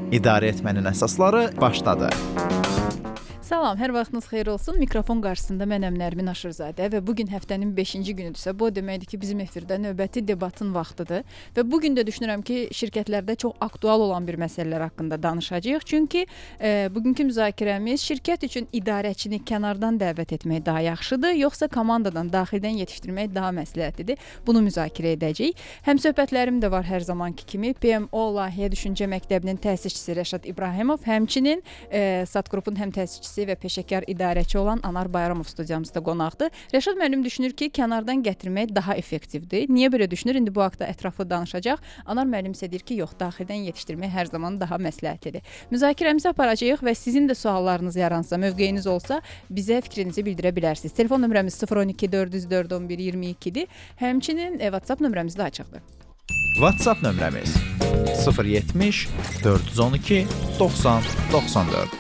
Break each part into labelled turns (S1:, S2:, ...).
S1: İdarə etmənin əsasları başladı.
S2: Salam, hər vaxtınız xeyir olsun. Mikrofon qarşısında mənəm Nərmin Aşırzadə və bugün həftənin 5-ci günüdürsə, bu o deməkdir ki, bizim efirdə növbəti debatın vaxtıdır. Və bugün də düşünürəm ki, şirkətlərdə çox aktual olan bir məsələlər haqqında danışacağıq. Çünki bugünkü müzakirəmiz şirkət üçün idarəçini kənardan dəvət etmək daha yaxşıdır, yoxsa komandadan, daxildən yetişdirmək daha məsləhətlidir. Bunu müzakirə edəcəyik. Həmsöhbətlərim də var hər zamanki kimi. PMO Layihə Düşüncə Məktəbinin təsisçisi Rəşad İbrahimov, həmçinin SAT qrupun həm təsisçisi və peşəkar idarəçi olan Anar Bayramov studiyamızda qonaqdır. Rəşad müəllim düşünür ki, kənardan gətirmək daha effektivdir. Niyə belə düşünür? İndi bu haqda ətraflı danışacaq. Anar müəllim isə deyir ki, yox, daxildən yetişdirmək hər zaman daha məsləhətlidir. Müzakirəmizi aparacağıq və sizin də suallarınız yaransa, mövqeyiniz olsa, bizə fikrinizi bildirə bilərsiniz. Telefon nömrəmiz 012 404 11 22-dir. Həmçinin WhatsApp nömrəmiz də açıqdır.
S1: WhatsApp nömrəmiz 070 412 90 94.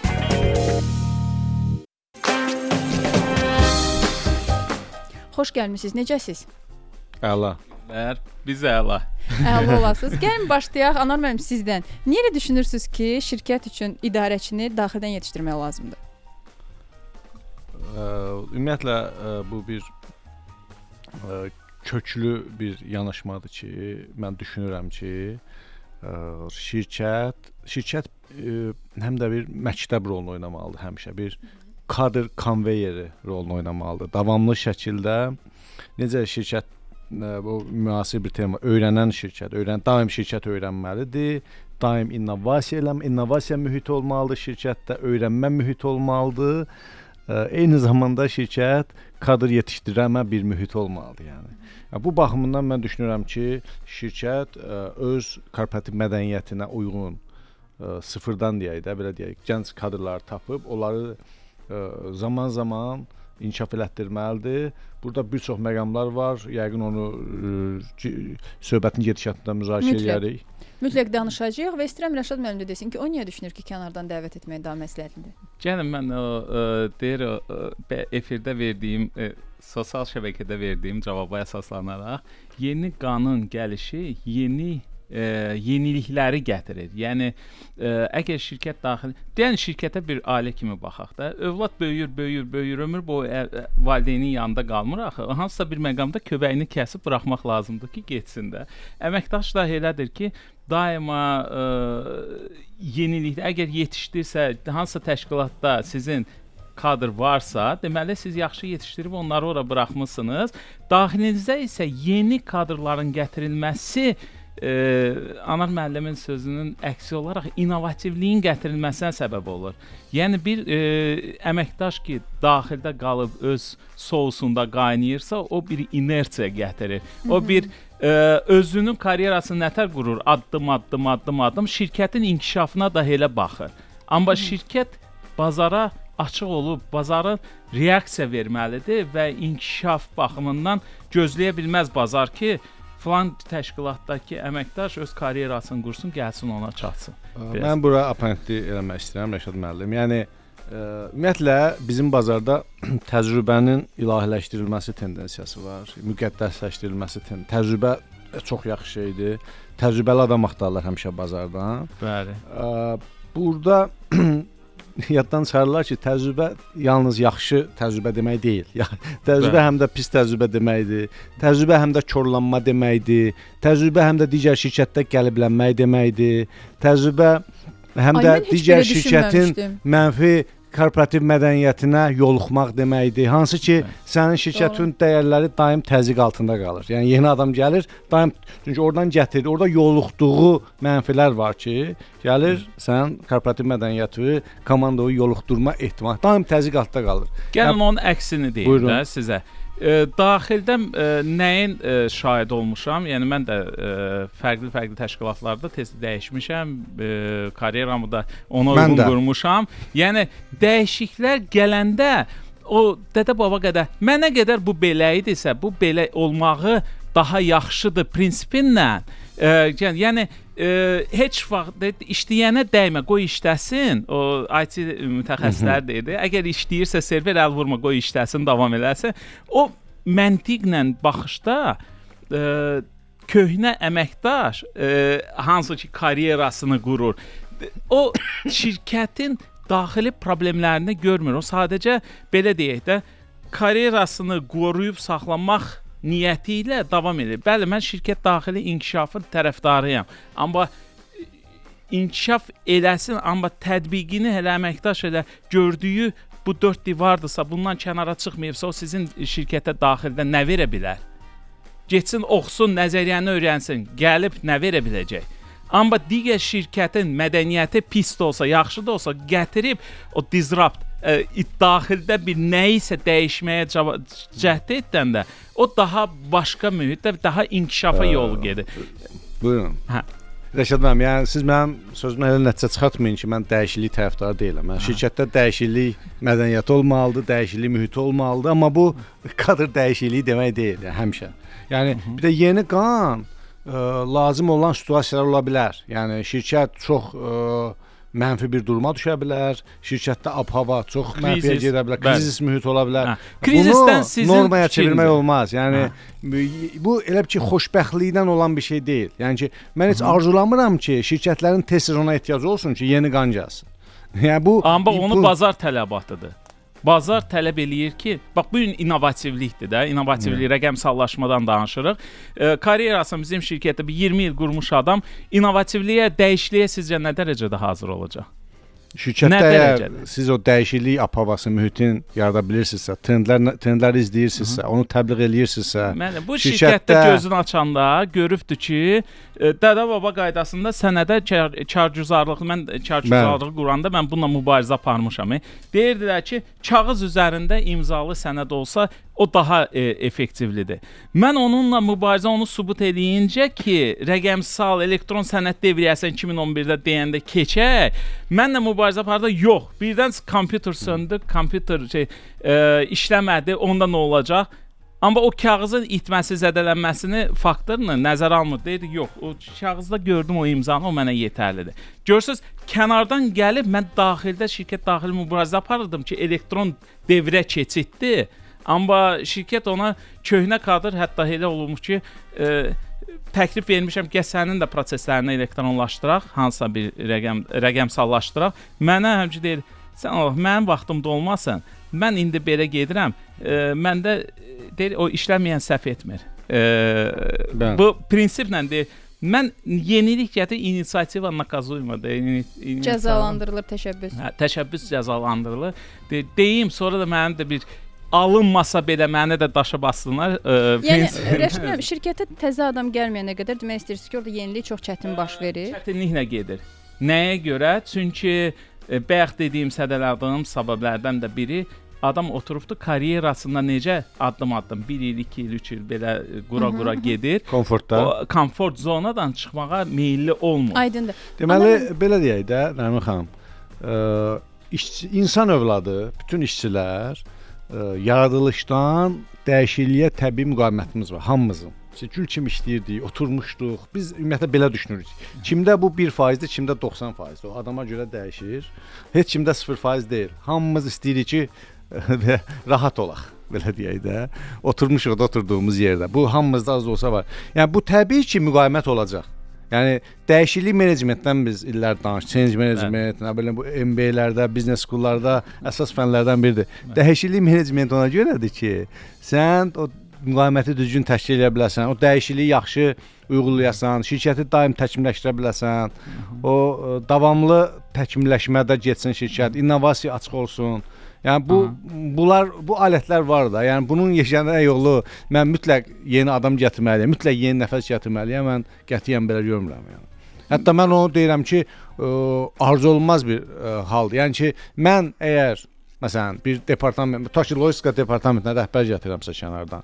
S2: Xoş gəlmisiniz. Necəsiz?
S3: Əla.
S4: Biz əla.
S2: Əla olasınız. Gəlin başlayaq. Anar müəllim sizdən. Niyə elə düşünürsünüz ki, şirkət üçün idarəçini daxildən yetişdirmək lazımdır?
S3: Ümumiyyətlə bu bir köklü bir yanaşmadır ki, mən düşünürəm ki, şirkət həm də bir məktəb rolunu oynamalıdır həmişə. Bir kadr konveyeri rolunu oynamalıdır. Davamlı şəkildə necə şirkət bu müasir bir tema, öyrənən şirkət, daim şirkət öyrənməlidir. Daim innovasiya mühiti olmalıdır şirkətdə, öyrənmə mühiti olmalıdır. Eyni zamanda şirkət kadr yetişdirmə bir mühit olmalıdır, yəni. Bu baxımından mən düşünürəm ki, şirkət öz korporativ mədəniyyətinə uyğun sıfırdan deyək də, belə deyək, gənc kadrları tapıb onları zaman-zaman inkişaf elətdirməlidir. Burada bir çox məqamlar var. Yəqin onu söhbətin gedişatında müzakirə edərik.
S2: Mütləq danışacağıq və istəyirəm Rəşad müəllim də desin ki, o niyə düşünür ki, kənardan dəvət etmək daha məsləhətlidir?
S4: Gəlin mən efirdə verdiyim, sosial şəbəkədə verdiyim cavaba əsaslanaraq yeni qanun gəlişi yenilikləri gətirir. Yəni əgər şirkət daxil, deyən şirkətə bir ailə kimi baxaq da, övlad böyüyür, ömür boyu valideynin yanında qalmır axı. Hansısa bir məqamda köbəyini kəsib buraxmaq lazımdır ki, getsin də. Əməkdaş da elədir ki, daima yenilik, əgər yetişdirsə, hansısa təşkilatda sizin kadr varsa, deməli siz yaxşı yetişdirib onları ora buraxmısınız. Daxilinizdə isə yeni kadrların gətirilməsi Anar müəllimin sözünün əksi olaraq innovativliyin gətirilməsinə səbəb olur. Yəni bir əməkdaş ki, daxildə qalıb öz sousunda qaynayırsa, o bir inersiya gətirir. O bir özünün karyerasını nətər qurur, addım, şirkətin inkişafına da elə baxır. Amma şirkət bazara açıq olub, bazara reaksiya verməlidir və inkişaf baxımından gözləyə bilməz bazar ki, filan təşkilatdakı əməkdaş öz karyerasını qursun, gəlsin ona çatsın.
S3: Mən bura apparentli eləmək istəyirəm Rəşad müəllim. Yəni ümumiyyətlə bizim bazarda təcrübənin ilahiləşdirilməsi tendensiyası var, müqəddəsləşdirilməsi təcrübə çox yaxşı şeydir. Təcrübəli adam axtarırlar həmişə bazardan.
S4: Bəli.
S3: Burada yaddan çıxarırlar ki, təcrübə yalnız yaxşı təcrübə demək deyil. Təcrübə həm də pis təcrübə deməkdir. Təcrübə həm də korlanma deməkdir. Təcrübə həm də digər şirkətdə qəliblənmək deməkdir. Təcrübə həm də digər şirkətin mənfi korporativ mədəniyyətinə yoluxmaq deməkdir. Hansı ki, sənin şirkətin dəyərləri daim təzyiq altında qalır. Yəni yeni adam gəlir, daim çünki oradan gətirir. Orada yoluxduğu mənfilər var ki, gəlir sənin korporativ mədəniyyəti, komandanı yoluxdurma ehtimalı daim təzyiq altında qalır.
S4: Gəlin onun əksini deyim də sizə. Daxildə nəyin şahid olmuşam? Yəni mən də fərqli təşkilatlarda tez dəyişmişəm, karyeramı da ona uyğun qurmuşam. Yəni dəyişikliklər gələndə o dədə-baba qədər mənə qədər bu belə idisə, bu belə olmağı daha yaxşıdır prinsipinlə. Yəni heç vaxt işləyənə dəymə, qoy işləsin. O IT mütəxəssislər dedi. Əgər işləyirsə server əl vurma, qoy işləsin, davam eləsin. O məntiqlə baxışda köhnə əməkdaş hansı ki karyerasını qurur. o şirkətin daxili problemlərini görmür. O sadəcə belə deyək də karyerasını qoruyub saxlamaq niyyəti ilə davam edir. Bəli, mən şirkət daxili inkişafın tərəfdarıyam. Amma inkişaf eləsin, amma tətbiqini elə əməkdaş elə gördüyü bu 4 divardırsa, bundan kənara çıxmayıbsa, o sizin şirkətə daxildə nə verə bilər? Getsin, oxusun, nəzəriyyəni öyrənsin, gəlib nə verə biləcək? Amma digər şirkətin mədəniyyəti pis də olsa, yaxşı da olsa, gətirib o disrupt, daxildə bir nəyisə dəyişməyə cəhd edəndə, o daha başqa mühitdə, daha inkişafa yolu gedir.
S3: Buyurun.
S4: Hə.
S3: Rəşad müəllim, yəni siz mənim sözümə elə nəticə çıxartmayın ki, mən dəyişiklik tərəfdarı deyiləm. Mən şirkətdə dəyişiklik mədəniyyəti olmalıdır, dəyişiklik mühiti olmalıdır, amma bu kadr dəyişikliyi demək deyil, yəni həmişə. Yəni bir də yeni qan lazım olan situasiyalar ola bilər. Yəni şirkət çox mənfi bir duruma düşə bilər, şirkətdə ab-hava çox mənfiyə gedə bilər, krizis mühit ola bilər.
S4: Krizisdən sizin
S3: normaya çevirmək olmaz. Yəni bu elə ki xoşbəxtlikdən olan bir şey deyil. Yəni ki mən heç arzulamıram ki, şirkətlərin tez ona ehtiyacı olsun ki, yeni qan gəlsin. Yəni bu
S4: amma onu bazar tələbatıdır. Bazar tələb eləyir ki, bax bu gün innovativlikdir də, innovativlik, rəqəmsallaşmadan danışırıq. Karyerasını bizim şirkətdə bir 20 il qurmuş adam innovativliyə, dəyişikliyə sizcə nə dərəcədə hazır olacaq?
S3: Şirkətdə əgər siz o dəyişiklik ab-havası, mühitin yarada bilirsinizsə, trendləri izləyirsinizsə, onu təbliğ eləyirsinizsə,
S4: bu şirkətdə gözünü açanda görübdür ki, dədə-baba qaydasında sənədə kargüzarlıq, mən kargüzarlığı quranda mən bununla mübarizə aparmışam. Deyirdilər ki, kağız üzərində imzalı sənəd olsa, o daha effektivlidir. Mən onunla mübarizə, onu sübut eləyincə ki, rəqəmsal, elektron sənəd devriyyəsini 2011-də deyəndə keçək, mənlə mübarizə apardı, yox. Birdən kompüter söndü, kompüter işləmədi, onda nə olacaq? Amma o kağızın itməsi, zədələnməsini faktorunu nəzərə almır. Deyirdi, yox, o kağızda gördüm o imzanı, o mənə yetərlidir. Görürsünüz, kənardan gəlib mən daxildə, şirkət daxili mübarizə aparırdım ki, elektron devrə keçiddir. Amma şirkət ona köhnə kadr, hətta elə olmuş ki, təklif vermişəm ki, sənin də proseslərini elektronlaşdıraq, hansısa bir rəqəmsallaşdıraq. Mənə həmçə deyir, sən Allah, mənim vaxtımda olmasın, mən indi belə gedirəm, məndə deyir, o işləməyən səhv etmir. Bu prinsiplə deyir, mən yenilik gətir, inisiativa nakazuymadır.
S2: Cəzalandırılır, təşəbbüs.
S4: Təşəbbüs cəzalandırılır. Deyim, sonra da mənim də bir alınmasa belə məni də daşa bassınlar.
S2: Yəni Rəşad müəllim, şirkətə təzə adam gəlməyənə qədər demək istəyirsiniz ki, orada yenilik çox çətin baş verir.
S4: Çətinliklə gedir. Nəyə görə? Çünki bayaq dediyim, sədələdiyim səbəblərdən də biri adam oturubdu karyerasında necə addım-addım 1 il, 2 il, 3 il belə qura-qura gedir. Komfort zonadan çıxmağa meylli olmur.
S2: Aydındır.
S3: Deməli, belə deyək də, Nərmin xanım, insan övladı, bütün işçilər yaradılışdan dəyişikliyə təbii müqavimətimiz var, hamımızın. Gül kimi işləyirdik, oturmuşduq. Biz ümumiyyətlə belə düşünürük. Kimdə bu 1%-dir, kimdə 90%-dir. O adama görə dəyişir. Heç kimdə 0% deyil. Hamımız istəyirik ki, rahat olaq, belə deyək də. Oturmuşuq da oturduğumuz yerdə. Bu hamımızda az da olsa var. Yəni bu təbii ki, müqavimət olacaq. Yəni dəyişiklik menecmentdən biz illər danışırıq. Change management, nə bilim bu MBA-lərdə, biznes skullarda əsas fənlərdən biridir. Dəyişiklik menecment ona görədir ki, sən o müqaviməti düzgün təşkil edə biləsən, o dəyişikliyi yaxşı uygulayasan, şirkəti daim təkmilləşdirə biləsən, o davamlı təkmilləşmədə getsin şirkət, innovasiya açıq olsun. Yəni bu alətlər var da. Yəni bunun yeganə yolu mən mütləq yeni adam gətirməliyəm, mütləq yeni nəfəs gətirməliyəm. Mən qətiyyən belə görmürəm yəni. Hətta mən onu deyirəm ki, arzu olunmaz bir haldır. Yəni ki, mən əgər məsələn bir departament, tutaq ki, logistika departamentinə rəhbər gətirirəmsə kənardan,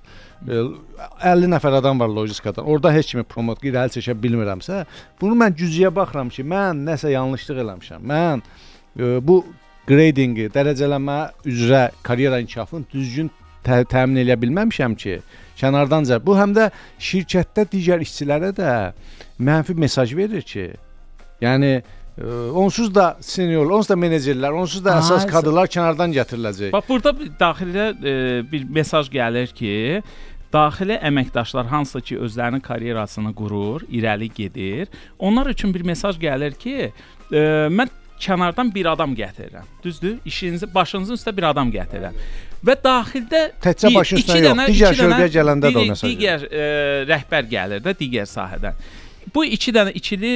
S3: 50 nəfər adam var logistikadan, orada heç kimi promot irəli çəkə bilmirəmsə, bunu mən cüziyə baxıram ki, mən nəsə yanlışlıq eləmişəm. Mən bu gradingi, dərəcələmə üzrə karyera inkişafını düzgün təmin edə bilməmişəm ki, kənardanca. Bu həm də şirkətdə digər işçilərə də mənfi mesaj verir ki, yəni onsuz da senior, onsuz da menecerlər, onsuz da əsas kadrlar kənardan gətiriləcək.
S4: Bax, burada daxilə bir mesaj gəlir ki, daxili əməkdaşlar hansı ki özlərinin karyerasını qurur, irəli gedir. Onlar üçün bir mesaj gəlir ki, mən kənardan bir adam gətirirəm. Düzdür? İşinizin başınızın üstə bir adam gətirirəm. Və daxildə
S3: təkcə başın üstə yox, digər şöbəyə gələndə də o mesaj.
S4: Digər rəhbər gəlir də digər sahədən. Bu iki dənə ikili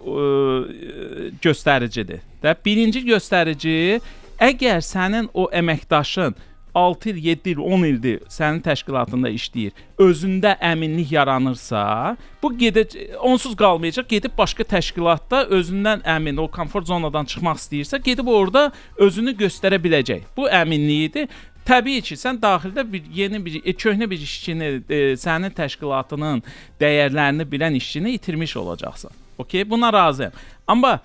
S4: göstəricidir. Də birinci göstərici əgər sənin o əməkdaşın 6 il, 7 il, 10 ildir sənin təşkilatında işləyir, özündə əminlik yaranırsa, bu onsuz qalmayacaq, gedib başqa təşkilatda özündən əmin, o komfort zonadan çıxmaq istəyirsə, gedib orada özünü göstərə biləcək. Bu əminliyidir. Təbii ki, sən daxildə köhnə bir işçini, sənin təşkilatının dəyərlərini bilən işçini itirmiş olacaqsan. Okay, buna razıyam. Amma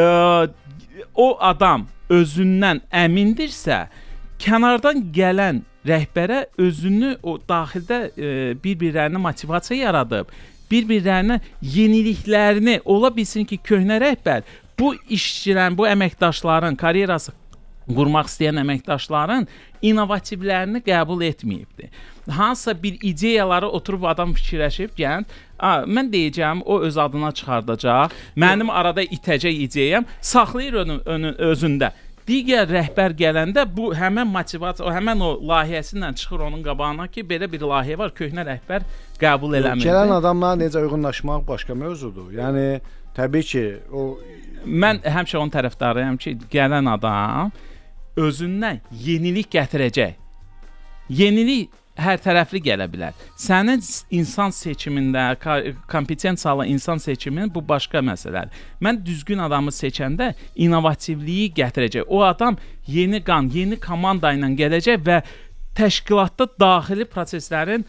S4: o adam özündən əmindirsə, kənardan gələn rəhbərə özünü o daxildə bir-birlərinə motivasiya yaradıb, bir-birlərinə yeniliklərini ola bilsin ki, köhnə rəhbər bu işçilərin, bu əməkdaşların karyerası qurmaq istəyən əməkdaşların innovativlərini qəbul etməyibdi. Hansısa bir ideyaları oturub adam fikirləşib, mən deyəcəm, o öz adına çıxardacaq, mənim arada itəcək ideyam, saxlayır özündə. Digər rəhbər gələndə bu həmən motivasiya, həmən o layihəsindən çıxır onun qabağına ki, belə bir layihə var, köhnə rəhbər qəbul eləmir.
S3: Gələn adamla necə uyğunlaşmaq başqa mövzudur. Yəni təbii ki,
S4: mən həmişə onun tərəfdarıyam ki, gələn adam özündən yenilik gətirəcək. Yenilik hər tərəfli gələ bilər. Sənin insan seçimində, kompetensiyalı insan seçimin bu başqa məsələdir. Mən düzgün adamı seçəndə innovativliyi gətirəcək. O adam yeni qan, yeni komanda ilə gələcək və təşkilatda daxili proseslərin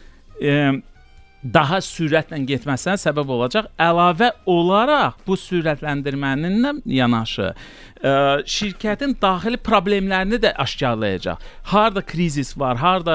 S4: daha sürətlə getməsinə səbəb olacaq. Əlavə olaraq bu sürətləndirməninlə yanaşı şirkətin daxili problemlərini də aşkarlayacaq. Harda krizis var, harda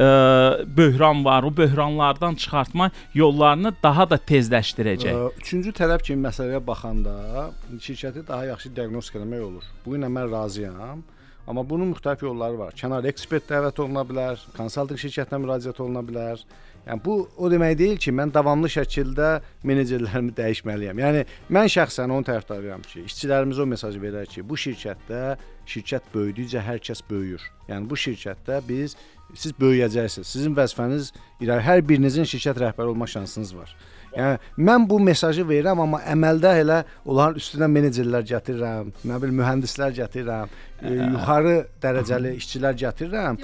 S4: böhran var, o böhranlardan çıxartma yollarını daha da tezləşdirəcək.
S3: Üçüncü tərəf kimi məsələyə baxanda şirkəti daha yaxşı diaqnostika etmək olur. Bu ilə mən razıyam. Amma bunun müxtəlif yolları var. Kənar ekspert dəvət oluna bilər, konsalting şirkətinə müraciət oluna bilər. Yəni bu o demək deyil ki, mən davamlı şəkildə menecerlərimi dəyişməliyəm. Yəni mən şəxsən onun tərəfdarıyam ki, işçilərimizə o mesajı verək ki, bu şirkət böyüdükcə hər kəs böyüyür. Yəni bu şirkətdə siz böyüyəcəksiniz. Sizin vəzifəniz irəli, hər birinizin şirkət rəhbəri olma şansınız var. Yəni mən bu mesajı verirəm, amma əməldə elə onların üstünə menecerlər gətirirəm, mühəndislər gətirirəm, yuxarı dərəcəli işçilər gətirirəm.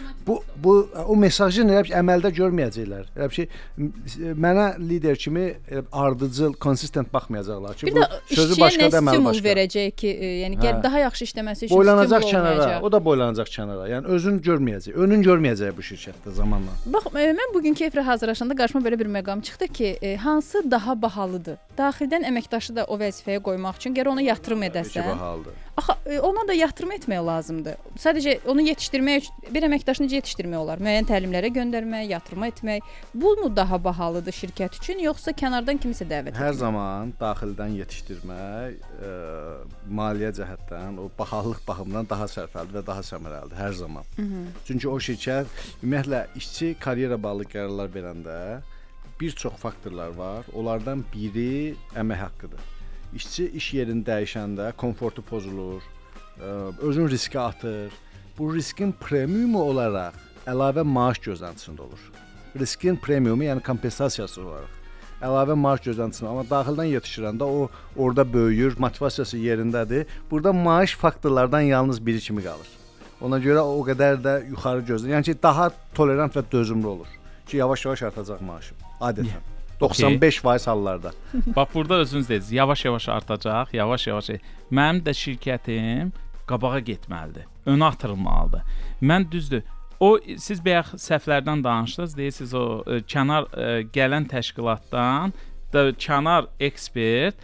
S3: O mesajı elə ki, əməldə görməyəcəklər. Elə ki, mənə lider kimi ardıcıl, konsistent baxmayacaqlar ki, bu sözü başqadır, əməl başqa.
S2: Stimul verəcək ki, yəni daha yaxşı işləməsi üçün
S3: boylanacaq kənara, o da boylanacaq kənara. Yəni özünü görməyəcək, önünü görməyəcək bu şirkətdə zamanla.
S2: Bax, mən bugünkü efirə hazırlaşanda qarşıma belə bir məqam çıxdı ki, hansı daha bahalıdır? Daxildən əməkdaşı da o vəzifəyə qoymaq üçün gərək ona yatırım edəsən. Axı ona da yatırım etmək lazımdır. Sadəcə onu yetişdirmək üçün bir əməkdaşı necə yetişdirmək olar? Müəyyən təlimlərə göndərmək, yatırım etmək. Bu mu daha bahalıdır şirkət üçün, yoxsa kənardan kimisə dəvət etmək?
S3: Hər zaman daxildən yetişdirmək maliyyə cəhətdən, o bahalılıq baxımından daha sərfəlidir və daha səmərəlidir hər zaman. Çünki o şirkət ümumiyyətlə işçi karyera bağlı qərarlar verəndə bir çox faktorlar var. Onlardan biri əmək haqqıdır. İşçi iş yerini dəyişəndə komfortu pozulur, özün riskə atır. Bu riskin premiumu olaraq əlavə maaş gözləntisində olur. Riskin premiumu, yəni kompensasiyası olaraq əlavə maaş gözləntisində. Amma daxildən yetişirəndə o orada böyüyür, motivasiyası yerindədir. Burada maaş faktorlardan yalnız biri kimi qalır. Ona görə o qədər də yuxarı gözlənir. Yəni ki, daha tolerant və dözümlü olur ki, yavaş-yavaş artacaq maaşım. Adətən. 95% hallarda.
S4: Bax burada özünüz dediniz, yavaş-yavaş artacaq, yavaş-yavaş. Mənim də şirkətim qabağa getməlidir, önə atılmalıdır. Mən düzdür, siz bayaq səhvlərdən danışdınız, deyirsiniz o kənar gələn təşkilatdan da kənar ekspert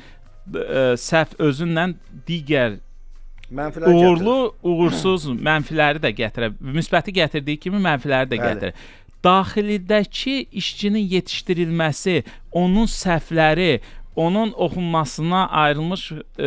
S4: səhv özündən digər uğurlu, uğursuz mənfiləri də gətirə, müsbəti gətirdiyi kimi mənfiləri də gətirir. Daxilidəki işçinin yetişdirilməsi, onun səhvləri, onun oxunmasına ayrılmış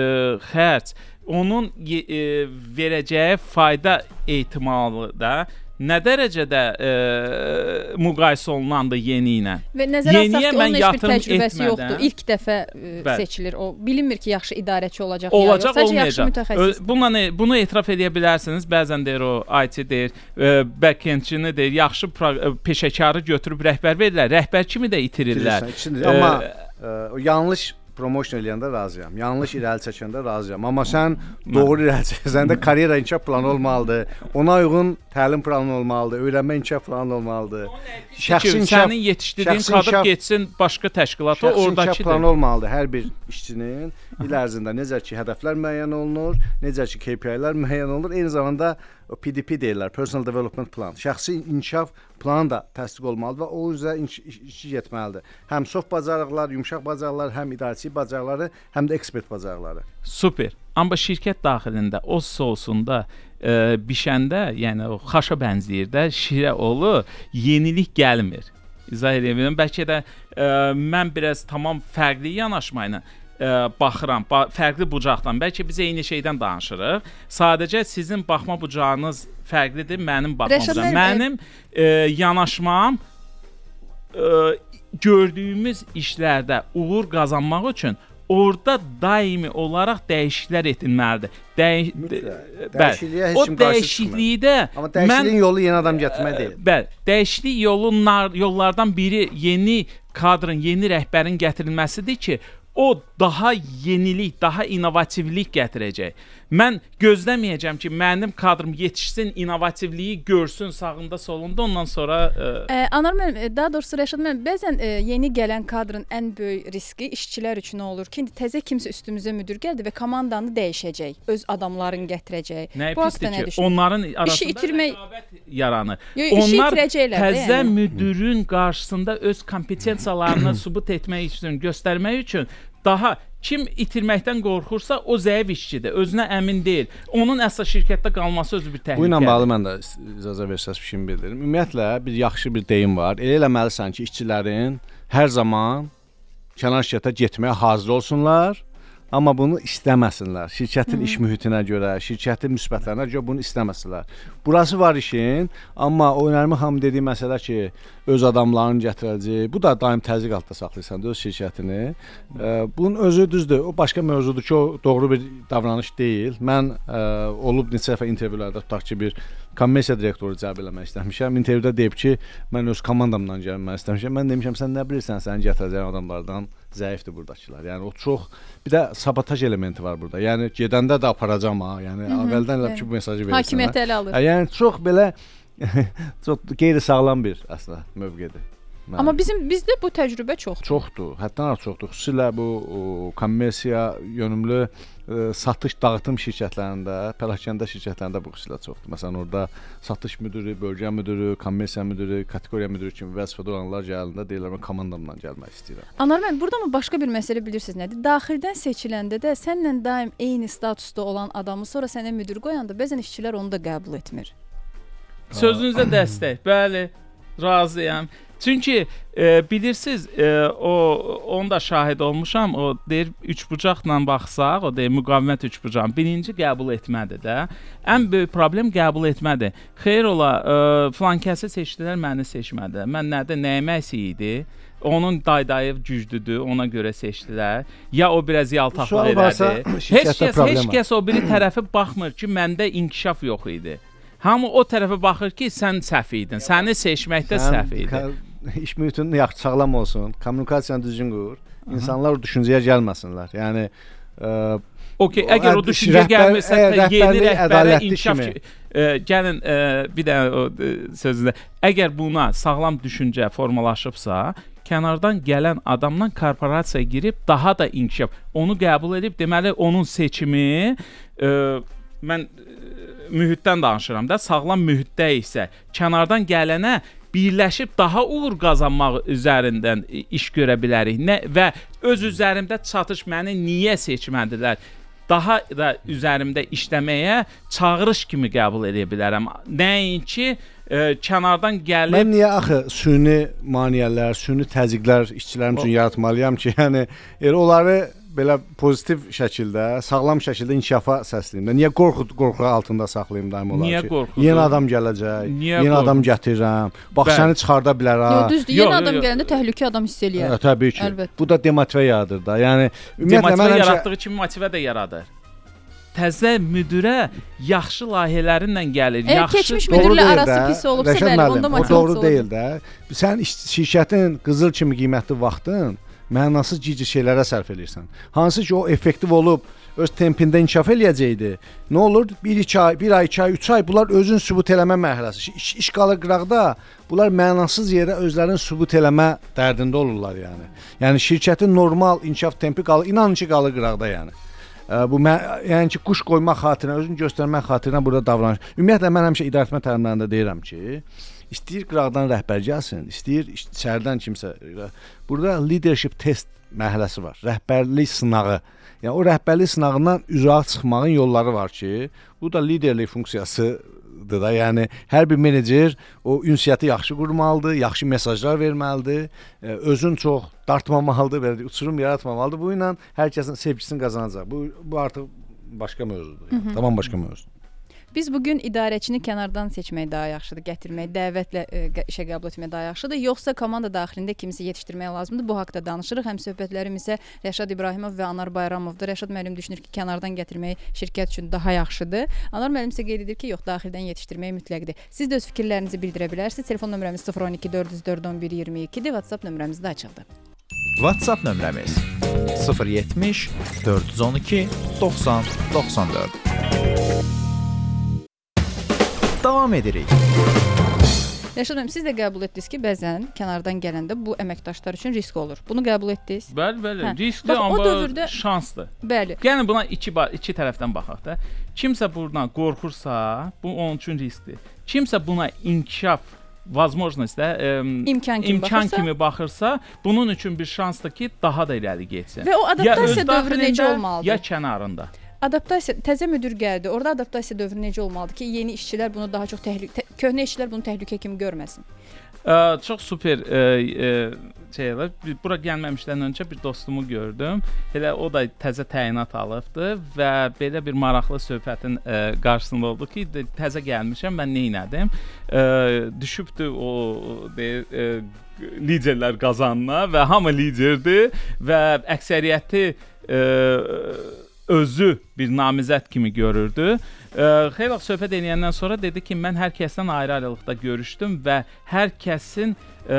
S4: xərc, onun verəcəyi fayda ehtimalı da nə dərəcədə müqayisə olunandır yeni ilə?
S2: Və nəzərə alsaq
S4: Yeniyə
S2: ki,
S4: mən
S2: onun heç bir
S4: yatırım
S2: təcrübəsi
S4: etmədən-
S2: yoxdur. İlk dəfə
S4: Bəli.
S2: seçilir. O bilinmir ki, yaxşı idarəçi olacaq,
S4: Olacaq,
S2: ya yox. Sadəcə yaxşı
S4: olmayacaq.
S2: mütəxəssis.
S4: Bunu etiraf edə bilərsiniz. Bəzən deyir o IT deyir, backendçini deyir, yaxşı peşəkarı götürüb rəhbər verirlər. Rəhbər kimi də itirirlər.
S3: Amma o yanlış promotion eləyəndə razıyam. Yanlış irəli çəkəndə razıyam. Amma sən doğru irəli çəkəndə karyera inkişaf planı olmalıdır. Ona uyğun təlim planı olmalıdır. Öyrənmə inkişaf planı olmalıdır.
S4: Şəxsi sənin yetişdirdiyin kadr getsin başqa təşkilata, oradakı
S3: planı olmalıdır hər bir işçinin il ərzində necə ki hədəflər müəyyən olunur, necə ki KPI-lər müəyyən olunur, eyni zamanda o PDP deyirlər, Personal Development Plan. Şəxsi inkişaf planı da təsdiq olmalıdır və o üzrə işçi getməlidir. Həm soft bacarıqlar, yumşaq bacarıqlar, həm idarəçilik bacarıqları, həm də ekspert bacarıqları.
S4: Super. Amma şirkət daxilində o sosunda bişəndə, yəni o xaşa bənzəyir də, şirə olur, yenilik gəlmir. İzah edə bilmirəm. Bəlkə də mən biraz tamam fərqli yanaşma ilə baxıram, fərqli bucaqdan. Bəlkə biz eyni şeydən danışırıq. Sadəcə sizin baxma bucağınız fərqlidir, mənim baxma bucağım. Mənim yanaşmam gördüyümüz işlərdə uğur qazanmaq üçün orada daimi olaraq dəyişikliklər etməlidir.
S3: Dəyişikliyə heç
S4: o
S3: kim qarşı
S4: dəyişikliyi də
S3: amma dəyişikliyin yolu yeni adam gətirmək deyil.
S4: Bəli, dəyişiklik yollardan biri yeni kadrın, yeni rəhbərin gətirilməsidir ki, o daha yenilik, daha innovativlik gətirəcək. Mən gözləməyəcəm ki, mənim kadrım yetişsin, innovativliyi görsün sağında, solunda, ondan sonra
S2: Anar müəllim, daha doğrusu Rəşad müəllim, bəzən yeni gələn kadrın ən böyük riski işçilər üçün olur ki, indi təzə kimsə üstümüzə müdir gəldi və komandanı dəyişəcək, öz adamlarını gətirəcək.
S4: Nə
S2: Bu haqqda nə
S4: pisdir ki,
S2: düşünürsünüz?
S4: onların arasında rəqabət yaranır. Onlar təzə müdirin qarşısında öz kompetensiyalarını sübut etmək üçün, göstərmək üçün daha kim itirməkdən qorxursa o zəif işçidir, özünə əmin deyil. Onun əsas şirkətdə qalması özü bir təhlükədir.
S3: Bu ilə bağlı mən də icazə versəz fikrimi bildirim. Ümumiyyətlə bir yaxşı bir deyim var. Elə eləməlisən ki, işçilərin hər zaman kənar şirkətə getməyə hazır olsunlar. Amma bunu istəməsinlər. Şirkətin iş mühitinə görə, şirkətin müsbətlərinə görə bunu istəməsinlər. Burası var işin, amma o önəmli hamı dediyi məsələ ki, öz adamlarını gətirəcək. Bu da daim təzyiq altında saxlayırsan öz şirkətini. Bunun özü düzdür. O başqa mövzudur ki, o doğru bir davranış deyil. Mən olub neçə dəfə intervyularda tutaq ki, bir kommersiya direktoru cəlb eləmək istəmişəm. İntervyuda deyib ki, mən öz komandamdan gəlmək istəmişəm. Mən demişəm, sən nə bilirsən, sənin gətirəcəyin adamlardan zəifdir buradakılar. Yəni o çox bir də sabotaj elementi var burada. Yəni gedəndə də aparacam ha. Yəni əvvəldən elə ki bu mesajı verirsən.
S2: Hakimiyyət ələ alır.
S3: Yəni çox belə çox qeyri-sağlam bir əslində mövqedir.
S2: Amma bizdə bu təcrübə çoxdur.
S3: Çoxdur, həddən artıq çoxdur. Xüsusilə bu kommersiya yönümlü satış dağıtım şirkətlərində, pərakəndə şirkətlərində bu xüsusilə çoxdur. Məsələn, orada satış müdiri, bölgə müdiri, kommersiya müdiri, kateqoriya müdiri kimi vəzifədə olanlar gələndə deyirlər mən komandamla gəlmək istəyirəm.
S2: Anar müəllim, burada mı başqa bir məsələ bilirsiniz nədir? Daxildən seçiləndə də sənlə daim eyni statusda olan adamı sonra sənə müdir qoyanda bəzən işçilər onu da qəbul etmir.
S4: Sözünüzə dəstək. Bəli, razıyam. Çünki bilirsiniz, onu da şahid olmuşam. O deyir üçbucaqla baxsaq, o deyir müqavimət üçbucağın birinci qəbul etmədir də. Ən böyük problem qəbul etmədir. Xeyr ola, flankəsi seçdilər, məni seçmədi. Mən nəyimə əksik idi? Onun daydayı güclüdür, ona görə seçdilər. Ya o biraz yaltaqlıq elədi. Heç kəs o biri tərəfi baxmır ki, məndə inkişaf yox idi. Hamı o tərəfə baxır ki, sən səhv idin. Səni seçməkdə səhv idin.
S3: İş mühitinin yaxşı sağlam olsun, kommunikasiyanı düzgün qur. İnsanlar o düşüncəyə gəlməsinlər. Yəni
S4: okey, əgər o düşüncə gəlmirsə, yeni rəhbərə inkişaf gəlin bir də o sözündə. Əgər buna sağlam düşüncə formalaşıbsa, kənardan gələn adamla korporasiyaya girib daha da inkişaf, onu qəbul edib, deməli onun seçimi mən mühitdən danışıram da, sağlam mühitdə isə kənardan gələnə birləşib daha uğur qazanmaq üzərindən iş görə bilərik. Və öz üzərimdə çatış məni niyə seçmədilər? Daha da üzərimdə işləməyə çağırış kimi qəbul edə bilərəm. Nəinki kənardan gəlib
S3: mən niyə axı süni maneələr, süni təzyiqlər işçilərim üçün yaratmalıyam ki, yəni onları belə pozitiv şəkildə, sağlam şəkildə inkişafa səsləyim də. Niyə qorxu altında saxlayım daim olar
S4: Niyə
S3: ki?
S4: qorxudur?
S3: Yeni adam gələcək,
S4: Niyə
S3: yeni adam
S4: qorxudur?
S3: gətirirəm. Bax
S4: Bəli.
S3: səni çıxarda bilərəm.
S2: Yox, düzdür.
S4: Yox,
S2: Yeni adam
S4: yox.
S2: gələndə təhlükə adam hiss eləyər.
S3: Təbii ki.
S2: Əlbəttə.
S3: Bu da demotivə yaradır da. Yəni ümumiyyətlə
S4: Demotivə
S3: mən
S4: yaratdığı kimi motivə də yaradır. Təzə müdirə yaxşı layihələrinlə gəlir. Yaxşı
S2: Keçmiş
S3: Doğru
S2: müdirlə
S3: deyil
S2: arası
S3: də.
S2: pis olubsa,
S3: Rəşad
S2: bəli,
S3: müəllim,
S2: onda
S3: o
S2: motivasiya
S3: doğru
S2: olur.
S3: deyil də. Sən şirkətin qızıl kimi qiymətli vaxtın mənasız cici şeylərə sərf edirsən. Hansı ki o effektiv olub öz tempində inkişaf eləyəcəkdi. Nə olur? 1-2 ay, 1 ay, 2 ay, 3 ay bunlar özün sübut eləmə mərhələsi. İş qalır qıraqda. Bunlar mənasız yerə özlərinin sübut eləmə dərdində olurlar yəni. Yəni şirkətin normal inkişaf tempi qalır, inanın ki, qalır qıraqda yəni. Bu yəni ki, quş qoymaq xatirinə, özünü göstərmək xatirinə burada davranış. Ümumiyyətlə mən həmişə idarəetmə təlimlərində deyirəm ki, istəyir qıraqdan rəhbər gəlsin, istəyir içəridən kimsə. Burada leadership test mərhələsi var. Rəhbərlik sınağı. Yəni o rəhbərlik sınağından üzrə çıxmağın yolları var ki, bu da liderlik funksiyasıdır da. Yəni hər bir menecer o ünsiyyəti yaxşı qurmalıdır, yaxşı mesajlar verməlidir, özün çox dartmamalıdır, belə uçurum yaratmamalıdır. Bu ilə hər kəsin sevgisini qazanacaq. Bu artıq başqa mövzudur. Yəni, tamam başqa mövzudur.
S2: Biz bugün idarəçini kənardan seçmək daha yaxşıdır, gətirmək, dəvətlə işə qəbul etmək daha yaxşıdır, yoxsa komanda daxilində kimisə yetişdirmək lazımdır? Bu haqqda danışırıq. Həm söhbətlərim isə Rəşad İbrahimov və Anar Bayramovdur. Rəşad müəllim düşünür ki, kənardan gətirmək şirkət üçün daha yaxşıdır. Anar müəllim isə qeyd edir ki, yox, daxildən yetişdirmək mütləqdir. Siz də öz fikirlərinizi bildirə bilərsiniz. Telefon nömrəmiz 012 404 11 22-dir. WhatsApp nömrəmiz də açıqdır.
S1: WhatsApp nömrəmiz 070 412 90 94. Davam edirik.
S2: Rəşad müəllim, siz də qəbul etdiniz ki, bəzən kənardan gələndə bu əməkdaşlar üçün risk olur. Bunu qəbul etdiniz?
S4: Bəli, bəli.
S2: Hə.
S4: Riskli,
S2: Bax, o
S4: amma
S2: dövrdə-
S4: şanslı.
S2: Bəli.
S4: Yəni buna iki tərəfdən baxaq da. Kimsə buradan qorxursa, bu onun üçün riskli. Kimsə buna inkişaf возможность da imkan kimi baxırsa, bunun üçün bir şansdır ki, daha da irəli getsin.
S2: Və o
S4: Ya
S2: adaptasiya
S4: öz
S2: dövrü necə
S4: daxilində,
S2: olmalıdır?
S4: ya kənarında.
S2: Adaptasiya, təzə müdir gəldi. Orada adaptasiya dövrü necə olmalıdır ki, yeni işçilər bunu daha çox köhnə işçilər bunu təhlükə kimi görməsin?
S4: Çox super şeylər. Bura gəlməmişdən öncə bir dostumu gördüm. Elə o da təzə təyinat alıbdı və belə bir maraqlı söhbətin qarşısında oldu ki, təzə gəlmişəm, mən nə etdim? Düşübdü o liderlər qazanına və hamı liderdir və əksəriyyəti özü bir namizəd kimi görürdü. Xeyli vaxt söhbət edəndən sonra dedi ki, mən hər kəsdən ayrı-ayrılıqda görüşdüm və hər kəsin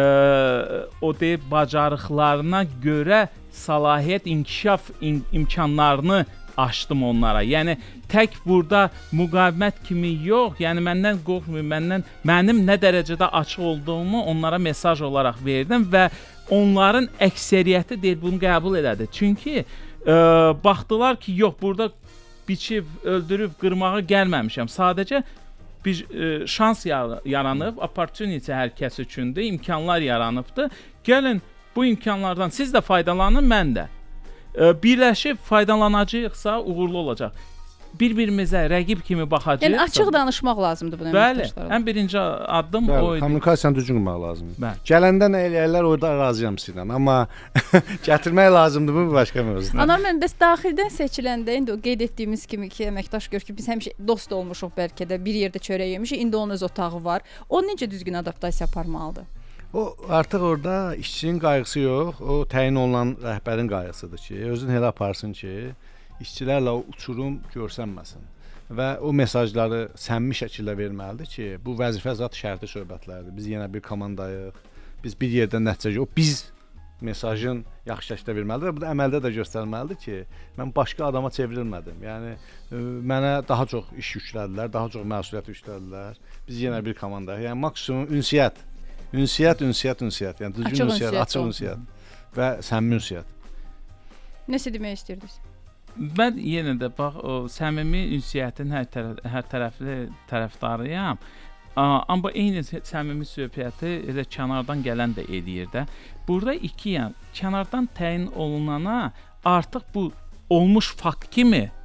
S4: o deyib bacarıqlarına görə səlahiyyət inkişaf imkanlarını açdım onlara. Yəni tək burada müqavimət kimi yox, yəni məndən qorxmayın, mənim nə dərəcədə açıq olduğumu onlara mesaj olaraq verdim və onların əksəriyyəti deyir bunu qəbul elədi. Çünki baxdılar ki, yox, burada biçib, öldürüb, qırmağa gəlməmişəm. Sadəcə bir şans yaranıb, opportunity hər kəs üçündür, imkanlar yaranıbdır. Gəlin bu imkanlardan siz də faydalanın, mən də. Birləşib faydalanacağıqsa uğurlu olacaq. Bir-birimizə rəqib kimi baxacağıq.
S2: Yəni açıq danışmaq lazımdır buna
S4: Bəli,
S2: əməkdaşlara.
S4: ən birinci addım
S3: Bəli,
S4: o idi.
S3: kommunikasiyanı düzgün qurmaq lazımdır.
S4: Bəli.
S3: Gələndə nə eləyərlər orada razıyam sizdən, amma gətirmək lazımdır bu başqa mövzudur.
S2: Anar müəllim, bəs daxildən seçiləndə indi o qeyd etdiyimiz kimi ki, əməkdaş gör ki, biz həmişə dost olmuşuq bəlkə də, bir yerdə çörək yemişik, indi onun öz otağı var. O necə düzgün adaptasiya aparmalıdır?
S3: O artıq orada işçinin qayğısı yox, o təyin olunan rəhbərin qayğısıdır ki, özün elə aparsın ki, işçilərlə o uçurum görsənməsin və o mesajları səmimi şəkildə verməlidir ki, bu vəzifə zat şərti söhbətlərdir. Biz yenə bir komandayıq. Biz bir yerdə nəticə, o biz mesajın yaxşı şəkildə verməlidir və bu da əməldə də göstərməlidir ki, mən başqa adama çevrilmədim. Yəni mənə daha çox iş yüklədilər, daha çox məsuliyyət yüklədilər. Biz yenə bir komandayıq. Yəni maksimum ünsiyyət. Ünsiyyət. Yəni düzgün ünsiyyət, açıq ünsiyyət və səmimi ünsiyyət.
S2: Nəsə demək istəyirdiniz?
S4: Mən yenə də bax o səmimi ünsiyyətin hər tərəfli tərəfdarıyam. Amma eyni səmimi söhbəti elə kənardan gələn də eləyir də. Burada iki kənardan təyin olunana artıq bu olmuş fakt kimi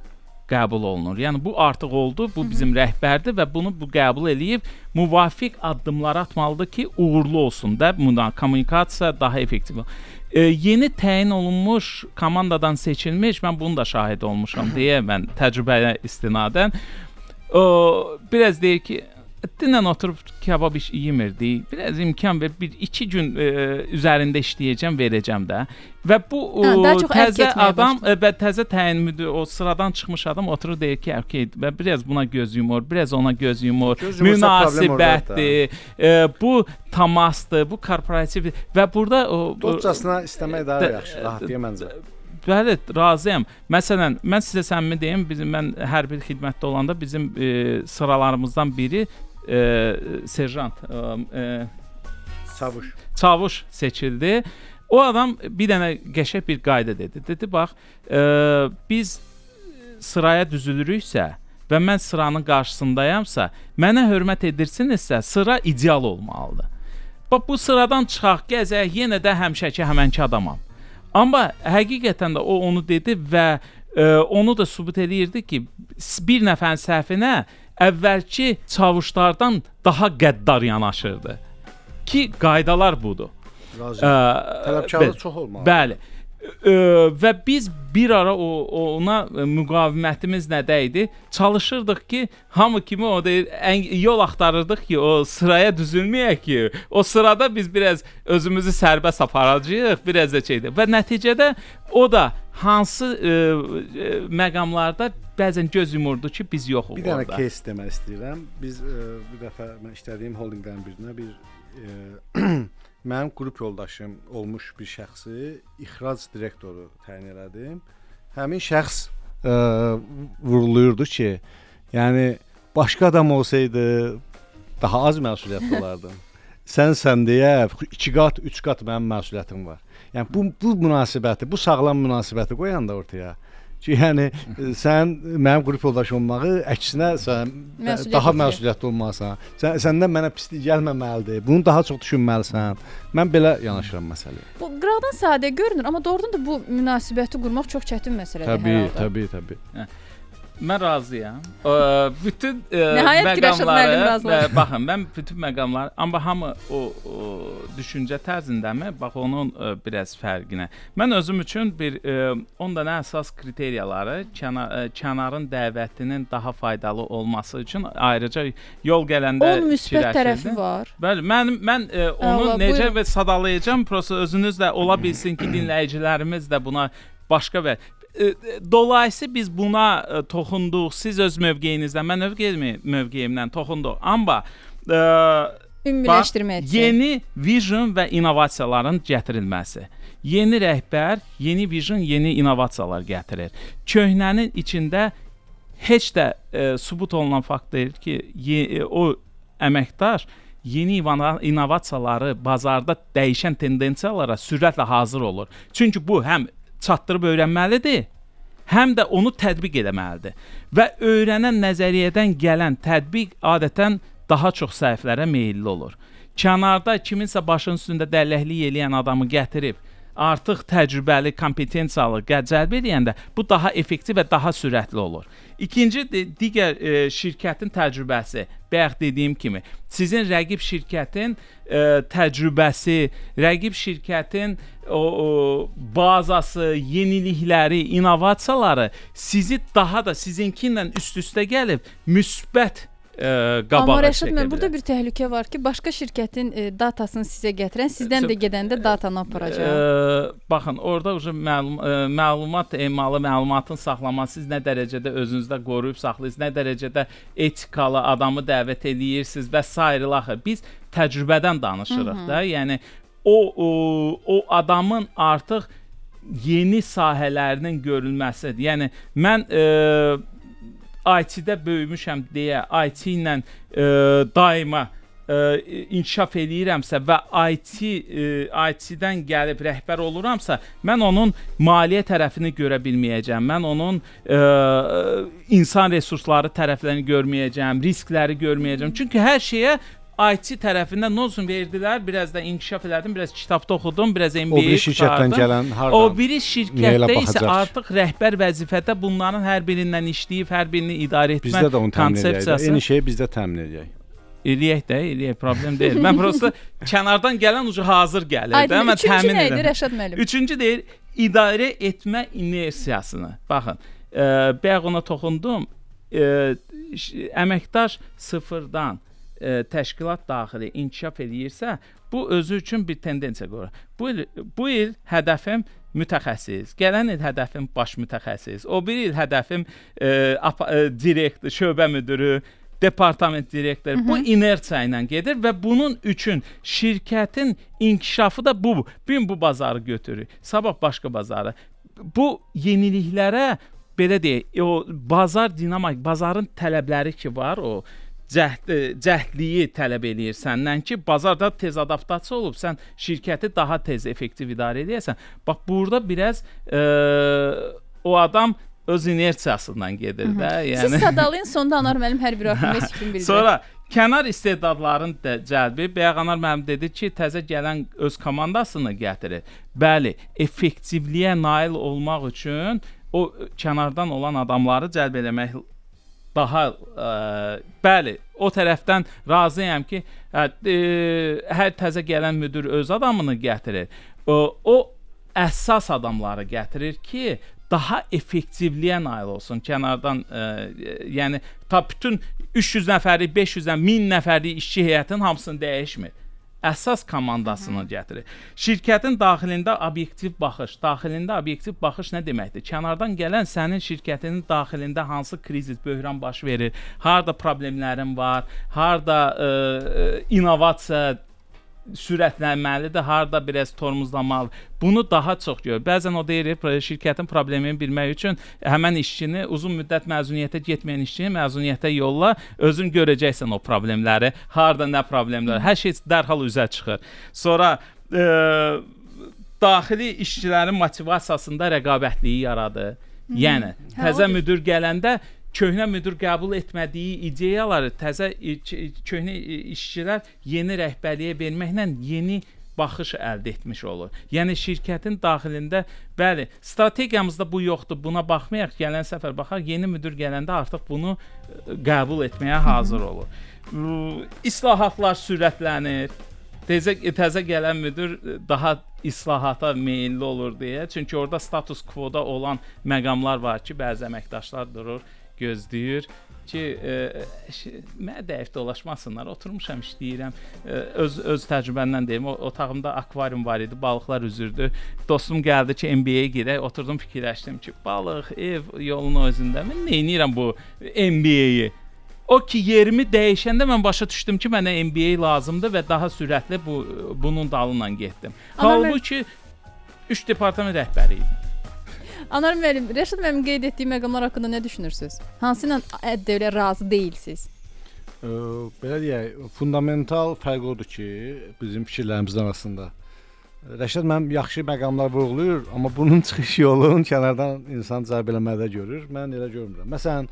S4: qəbul olunur. Yəni bu artıq oldu, bu bizim rəhbərdir və bunu bu qəbul eləyib müvafiq addımlar atmalıdır ki, uğurlu olsun da, bundan kommunikasiya daha effektiv. Yeni təyin olunmuş, komandadan seçilmiş, mən bunu da şahid olmuşam deyə mən təcrübəyə istinadən biraz deyir ki, dinlə oturub kebab yemirdi. Biraz imkan ver, 1-2 gün üzərində işləyəcəm, verəcəm də. Və bu təzə adam və təzə təyin müdiri, o sıradan çıxmış adam oturur deyir ki, okey, və biraz buna göz yumur, biraz ona göz yumur, münasibətdir, bu təmasdır, bu korporativ və burada
S3: dostcasına istəmək daha yaxşı, rahat deyə məncə.
S4: Bəli, razıyam. Məsələn, mən sizə səmimi deyim, mən hər bir xidmətdə olanda bizim sıralarımızdan biri serjant, çavuş seçildi. O adam bir dənə qəşəng bir qayda dedi. Dedi, bax, biz sıraya düzülürüksə və mən sıranın qarşısındayamsa, mənə hörmət edirsinizsə, sıra ideal olmalıdır. Bax, bu sıradan çıxaq, gəzək, yenə də həmişəki həmənki adamam. Amma həqiqətən də o onu dedi və onu da sübut eləyirdi ki, bir nəfərin səhvinə əvvəlki çavuşlardan daha qəddar yanaşırdı. Ki, qaydalar budur.
S3: Tələbkarlıq çox olmalı.
S4: Bəli. Və biz bir ara ona müqavimətimiz nədə idi? Çalışırdıq ki, hamı kimi o deyir, yol axtarırdıq ki, o sıraya düzülməyək ki, o sırada biz biraz özümüzü sərbəst aparacağıq, biraz da şeydir. Və nəticədə o da hansı məqamlarda bəzən göz yumurdu ki, biz yoxuq orada.
S3: Bir dənə case demək istəyirəm. Biz bir dəfə mən işlədiyim holdinglərin birinə mənim qrup yoldaşım olmuş bir şəxsi ixrac direktoru təyin elədim. Həmin şəxs vurulurdu ki, yəni başqa adam olsaydı daha az məsuliyyətli olardım. Sən deyə 2 qat, 3 qat mənim məsuliyyətim var. Yəni bu münasibəti, bu sağlam münasibəti qoyanda ortaya ki, yəni sən mənim qrup yoldaşım olmağı əksinə sən daha məsuliyyətli olmalısan. Səndən mənə pislik gəlməməlidir. Bunu daha çox düşünməlisən. Mən belə yanaşıram məsələyə.
S2: Bu qıraqdan sadə görünür, amma doğrudan da bu münasibəti qurmaq çox çətin məsələdir hər halda.
S3: Təbii.
S4: Mən razıyam. Bütün
S2: nəhayət Güləşov müəllim razılaşdı.
S4: Baxın, mən bütün məqamlar, amma hamı o düşüncə tərzindəmi? Bax, onun biraz fərqinə. Mən özüm üçün bir 10 dənə əsas kriteriyaları kənarın dəvətinin daha faydalı olması üçün ayrıca yol gələndə
S2: onun müsbət tərəfi var.
S4: Bəli, mən onu necə və sadalayacağam, prosta özünüz də ola bilsin ki, dinləyicilərimiz də buna başqa və dolayısıyla biz buna toxunduq. Siz öz mövqeyinizdən, mən mövqeyimdən toxunduq. Amma
S2: ümumiləşdirmək üçün
S4: yeni vision və innovasiyaların gətirilməsi. Yeni rəhbər, yeni vision, yeni innovasiyalar gətirir. Köhnənin içində heç də sübut olunan fakt deyil ki, o əməkdaş yeni innovasiyaları bazarda dəyişən tendensiyalara sürətlə hazır olur. Çünki bu həm çatdırıb öyrənməlidir, həm də onu tətbiq etməlidir. Və öyrənən nəzəriyyədən gələn tətbiq adətən daha çox səhvlərə meyilli olur. Kənarda kiminsə başının üstündə dəlləklik eləyən adamı gətirib, artıq təcrübəli, kompetensiyalı cəlb edəndə bu daha effektiv və daha sürətli olur. İkinci, digər şirkətin təcrübəsi. Bayaq dediyim kimi, sizin rəqib şirkətin təcrübəsi, rəqib şirkətin bazası, yenilikləri, innovasiyaları sizi daha da sizinkindən üst-üstə gəlib müsbət qabağa
S2: amma Rəşad,
S4: çəkə bilər.
S2: Burada bir təhlükə var ki, başqa şirkətin datasını sizə gətirən, sizdən də gedəndə datanı aparacaq.
S4: Baxın, orada məlumat emalı, məlumatın saxlaması, siz nə dərəcədə özünüzdə qoruyub saxlayırsınız, nə dərəcədə etikalı adamı dəvət edirsiniz və s. Biz təcrübədən danışırıq da. Yəni o adamın artıq yeni sahələrinin görülməsidir. Yəni mən IT-də böyümüşəm deyə IT ilə daima inkişaf eləyirəmsə və IT-dən gəlib rəhbər oluramsa, mən onun maliyyə tərəfini görə bilməyəcəm. Mən onun insan resursları tərəflərini görməyəcəm, riskləri görməyəcəm. Çünki hər şeyə IT tərəfindən nə olsun verdilər, biraz da inkişaf elədim, biraz kitabda oxudum, biraz MBA
S3: O bir şirkətdən gələn hardan?
S4: O biri
S3: Neyə
S4: şirkətdə isə
S3: baxacaq?
S4: artıq rəhbər vəzifədə bunların hər birindən işləyib, hər birini idarə etmə
S3: Bizdə də onu təmin edək.
S4: konsepsiyası.
S3: Eyni şeyi bizdə təmin edək.
S4: Eləyək, problem deyil. Mən prosta kənardan gələn ucu hazır gəlir də, mən
S2: üçüncü
S4: təmin
S2: nə idi
S4: edirəm.
S2: Rəşad müəllim?
S4: Üçüncü deyir, idarə etmə inersiyasını. Baxın, bayaq ona toxundum. Əməkdaş sıfırdan təşkilat daxili inkişaf eləyirsə, bu özü üçün bir tendensiya qoyur. Bu il hədəfim mütəxəssis, gələn il hədəfim baş mütəxəssis, o bir il hədəfim direktor, şöbə müdürü, departament direktoru. Bu inersiya ilə gedir və bunun üçün şirkətin inkişafı da bu. Bugün bu bazarı götürür, sabah başqa bazarı. Bu yeniliklərə belə deyək, o bazar dinamik, bazarın tələbləri ki var, o cəhdliyi tələb eləyir səndən ki, bazarda tez adaptasiya olub, sən şirkəti daha tez effektiv idarə edəsən. Bax, burada biraz o adam öz inersiyasından gedir də. Yəni
S2: Siz sadalayın, sonda Anar müəllim hər biri haqqında öz fikrini bildirir.
S4: Sonra kənar istedadların da cəlbi, bayaq Anar müəllim dedi ki, təzə gələn öz komandasını gətirir. Bəli, effektivliyə nail olmaq üçün o kənardan olan adamları cəlb eləmək daha bəli, o tərəfdən razıyam ki, hər təzə gələn müdir öz adamını gətirir. O əsas adamları gətirir ki, daha effektivliyə nail olsun kənardan, yəni ta bütün 300 nəfərlik, 500 nəfərlik, 1000 nəfərlik işçi heyətinin hamısını dəyişmir. Əsas komandasını gətirir. Şirkətin daxilində obyektiv baxış nə deməkdir? Kənardan gələn sənin şirkətinin daxilində hansı krizis, böhran baş verir, harda problemlərin var, harda innovasiya sürətlənməlidir, harda biraz tormozlamalı. Bunu daha çox gör. Bəzən o deyir, şirkətin problemini bilmək üçün həmən işçini, uzun müddət məzuniyyətə getməyən işçini məzuniyyətə yolla, özün görəcəksən o problemləri, harda nə problemlər. Hər şey dərhal üzə çıxır. Sonra daxili işçilərin motivasiyasında rəqabətliyi yaradır. Yəni, təzə müdir gələndə köhnə müdir qəbul etmədiyi ideyaları köhnə işçilər yeni rəhbərliyə verməklə yeni baxış əldə etmiş olur. Yəni şirkətin daxilində bəli, strategiyamızda bu yoxdur. Buna baxmayaq, gələn səfər baxaq, yeni müdir gələndə artıq bunu qəbul etməyə hazır olur. İslahatlar sürətlənir. Təzə gələn müdir daha islahata meylli olur deyə. Çünki orada status quo-da olan məqamlar var ki, bəzi əməkdaşlar durur, gözləyir ki, mənə dəqiq dolaşmasınlar. Oturmuşam, işləyirəm. Öz təcrübəmdən deyim, otağımda akvarium var idi, balıqlar üzürdü. Dostum gəldi ki, MBA-yə gedək. Oturdum, fikirləşdim ki, balıq, ev yolun özündə. Mən nə edirəm bu MBA-yi? O ki, yerimi dəyişəndə mən başa düşdüm ki, mənə MBA lazımdır və daha sürətli bunun dalınla getdim. Halbuki 3 departament rəhbəri idim.
S2: Anar müəllim, Rəşad müəllim qeyd etdiyi məqamlar haqqında nə düşünürsüz? Hansı ilə əddə razı deyilsiniz?
S3: Belə deyək, fundamental fərq odur ki, bizim fikirlərimizin arasında. Rəşad müəllim yaxşı məqamlar vurğulayır, amma bunun çıxış yolunu kənardan insan cəlb eləmədə görür. Mən elə görmürəm. Məsələn,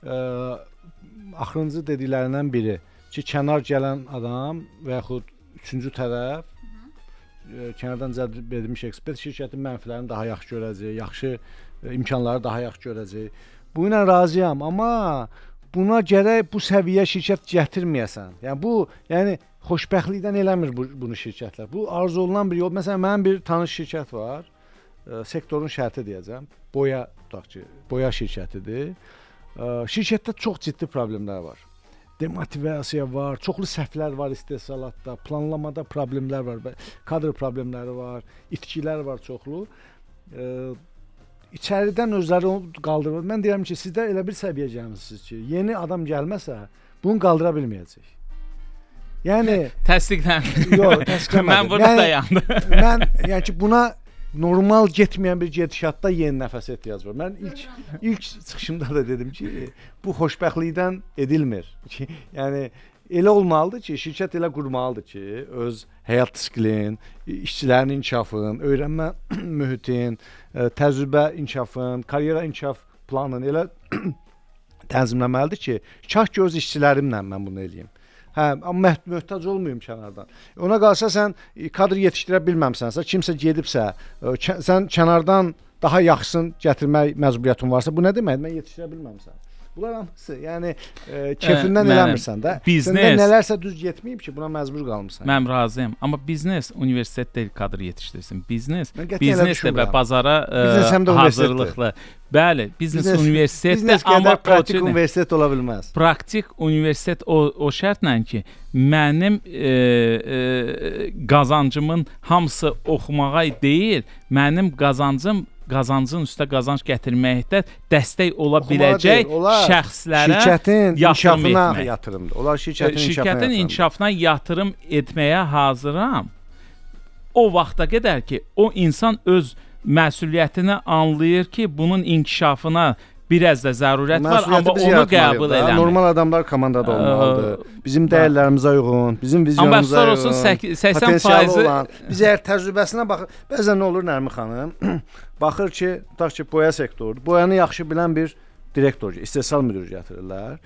S3: axırıncı dediklərindən biri ki, kənar gələn adam və yaxud üçüncü tərəf kənardan cəlb edilmiş ekspert şirkətin mənfilərini daha yaxşı görəcək, yaxşı imkanları daha yaxşı görəcək. Bu ilə razıyam, amma buna gərək bu səviyyə şirkət gətirməyəsən. Yəni xoşbəxtlikdən eləmir bunu şirkətlər. Bu arzu olunan bir yol. Məsələn, mənim bir tanış şirkət var. Sektorun şərti deyəcəm. Boya şirkətidir. Şirkətdə çox ciddi problemlər var. Demotivasiya var, çoxlu səhvlər var istehsalatda, planlamada problemlər var, kadr problemləri var, itkilər var çoxlu. İçəridən özləri qaldırır. Mən deyirəm ki, sizdə elə bir səviyyə gəlmisiniz ki, yeni adam gəlməsə, bunu qaldıra bilməyəcək. Yəni
S4: təsdiqləndim.
S3: Yox, təsdiqlənmədim.
S4: Mən burada dayandım.
S3: Yəni ki, buna normal getməyən bir gedişatda yeni nəfəsə ehtiyac var. Mən ilk çıxışımda da dedim ki, bu xoşbəxtlikdən edilmir. Yəni elə olmalıdır ki, şirkət elə qurmalıdır ki, öz həyat siklin, işçilərin inkişafın, öyrənmə mühitin, təcrübə inkişafın, karyera inkişaf planını elə tənzimləməlidir ki, kaş ki öz işçilərimlə mən bunu eləyim. Hə, amma möhtac olmayım kənardan. Ona qalsa sən kadr yetişdirə bilməmisənsə, kimsə gedibsə, sən kənardan daha yaxşısını gətirmək məcburiyyətin varsa, bu nə deməkdir? Mən yetişdirə bilməmisən. Bunlar hamısı, yəni kefindən eləmirsən də. Səndə nələrsə düz getməyib ki, buna məcbur qalmısan.
S4: Mən razıyam, amma biznes universitet deyil kadr yetişdirsin. Biznes də bazara hazırlıqlı. Bəli, biznes universitetdə, amma
S3: praktik universitet ola bilməz.
S4: Praktik universitet o şərtlə ki, mənim qazancımın hamısı oxumağa deyil, mənim qazancın üstə qazanc gətirməkdə dəstək ola biləcək şəxslərə
S3: şirkətin inkişafına yatırımdır. Onlar
S4: şirkətin inkişafına yatırım etməyə hazıram. O vaxta qədər ki, o insan öz məsuliyyətini anlayır ki, bunun inkişafına biraz da zərurət var, amma onu qəbul eləmir.
S3: Normal adamlar komandada olmalıdır. Bizim dəyərlərimizə uyğun, bizim vizyonumuza uyğun, 80% olan. Biz əgər təcrübəsinə baxır, bəzən nə olur Nərmin xanım? Baxır ki, tutaq ki, boya sektorudur. Boyanı yaxşı bilən bir direktor, istehsal müdürü gətirirlər.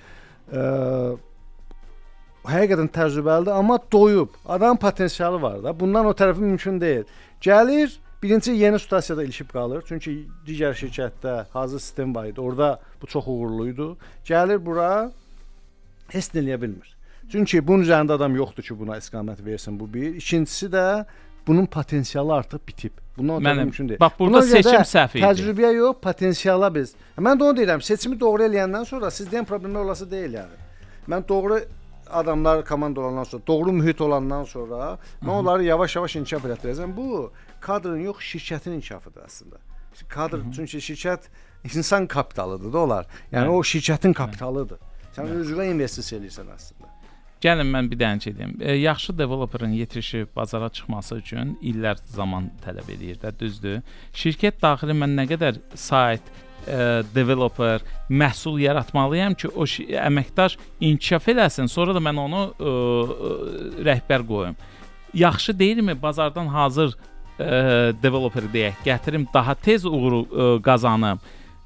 S3: Həqiqətən təcrübəlidir, amma doyub. Adam potensialı var da. Bundan o tərəfi mümkün deyil. Gəlir, birinci yeni sitasiyada ilişib qalır. Çünki digər şirkətdə hazır sistem var idi. Orada bu çox uğurluydu. Gəlir bura, heç nə eləyə bilmir. Çünki bunun üzərində adam yoxdur ki, buna istiqamət versin. Bu bir. İkincisi də bunun potensialı artıq bitib. Bundan ötürü mümkün deyil.
S4: Bax, burada seçim səhv idi.
S3: Təcrübəyə yox, potensiala biz. Mən də onu deyirəm, seçimi doğru eləyəndən sonra sizdən problemlər olası deyil yəni. Mən doğru adamlar komanda olandan sonra, doğru mühit olandan sonra mən onları yavaş-yavaş inkişaf etdirəcəm. Bu kadrın yox, şirkətin inkişafıdır əslində. Kadr çünki şirkət insan kapitalıdır da onlar. Yəni o şirkətin kapitalıdır. Sən özünə investisiya edirsən əslində.
S4: Gəlin mən bir dənə deyim. Yaxşı developerin yetişib bazara çıxması üçün illər zaman tələb edir də, düzdür. Şirkət daxili mən nə qədər sayt developer, məhsul yaratmalıyam ki, o əməkdaş inkişaf eləsin, sonra da mən onu rəhbər qoyum. Yaxşı deyilmi bazardan hazır developer deyək, gətirim daha tez uğur qazanım.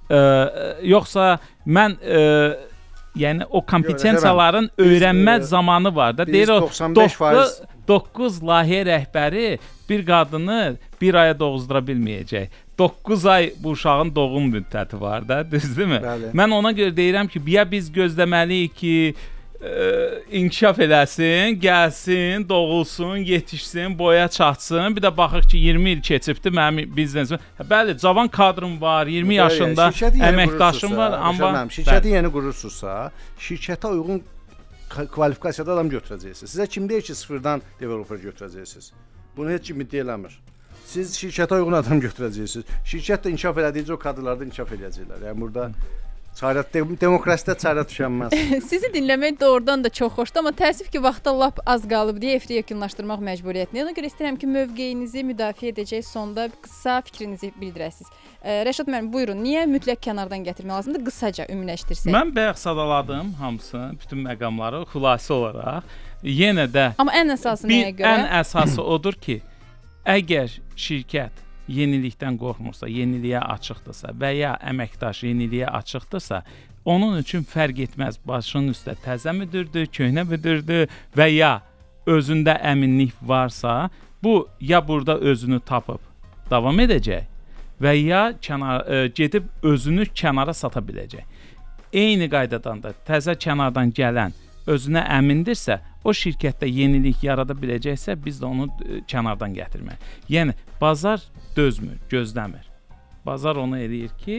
S4: Yoxsa mən yəni o kompetensiyaların öyrənmə zamanı var da. Deyir o 9 layihə rəhbəri bir qadını bir aya doğuzdura bilməyəcək. 9 ay bu uşağın doğum müddəti var da, düzdürmü? Mən ona görə deyirəm ki, ya biz gözləməliyik ki, inkişaf eləsin, gəlsin, doğulsun, yetişsin, boya çatsın. Bir də baxıq ki, 20 il keçibdi mənim biznesim. Bəli, cavan kadrım var, 20 yaşında əməkdaşım var, amma
S3: şirkəti yeni qurursunuzsa, şirkətə uyğun kvalifikasiyada adam götürəcəksiniz. Sizə kim deyir ki, sıfırdan developer götürəcəksiniz? Bunu heç kim iddia eləmir. Siz şirkətə uyğun adam götürəcəksiniz. Şirkət də inkişaf elədikcə o kadrlarda inkişaf eləyəcəklər. Yəni burada demokrasidə çarə düşənməz.
S2: Sizi dinləmək doğrudan da çox xoşdur, amma təəssüf ki, vaxta lap az qalıb deyə efiri yekunlaşdırmaq məcburiyyətində. Ona görə istəyirəm ki, mövqeyinizi müdafiə edəcək sonda qısa fikrinizi bildirəsiniz. Rəşad müəllim, buyurun. Niyə mütləq kənardan gətirmək lazımdır? Qısaca ümumiləşdirsək.
S4: Mən bayaq sadaladım hamısını, bütün məqamları xülasə olaraq. Yenə də
S2: amma ən əsası nəyə görə?
S4: Ən əsası odur ki, əgər şirkət yenilikdən qorxmursa, yeniliyə açıqdırsa və ya əməkdaş yeniliyə açıqdırsa, onun üçün fərq etməz. Başının üstə təzə müdürdür, köhnə müdürdür və ya özündə əminlik varsa, bu ya burada özünü tapıb davam edəcək və ya gedib özünü kənara sata biləcək. Eyni qaydadan da təzə kənardan gələn özünə əmindirsə, o şirkətdə yenilik yarada biləcəksə, biz də onu kənardan gətirmək. Yəni bazar dözmür, gözləmir. Bazar onu eləyir ki,